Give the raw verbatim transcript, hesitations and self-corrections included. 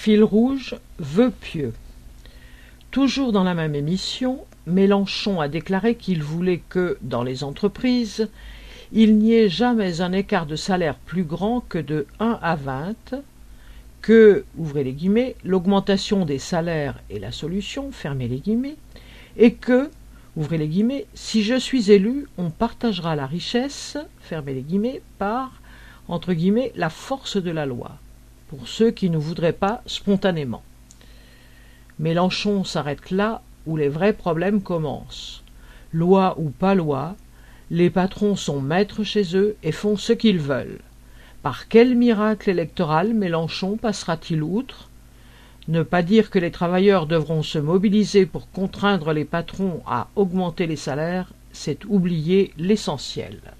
Fil rouge, vœux pieux. Toujours dans la même émission, Mélenchon a déclaré qu'il voulait que, dans les entreprises, il n'y ait jamais un écart de salaire plus grand que de un à vingt, que, ouvrez les guillemets, l'augmentation des salaires est la solution, fermez les guillemets, et que, ouvrez les guillemets, si je suis élu, on partagera la richesse, fermez les guillemets, par, entre guillemets, la force de la loi, pour ceux qui ne voudraient pas spontanément. Mélenchon s'arrête là où les vrais problèmes commencent. Loi ou pas loi, les patrons sont maîtres chez eux et font ce qu'ils veulent. Par quel miracle électoral Mélenchon passera-t-il outre? Ne pas dire que les travailleurs devront se mobiliser pour contraindre les patrons à augmenter les salaires, c'est oublier l'essentiel.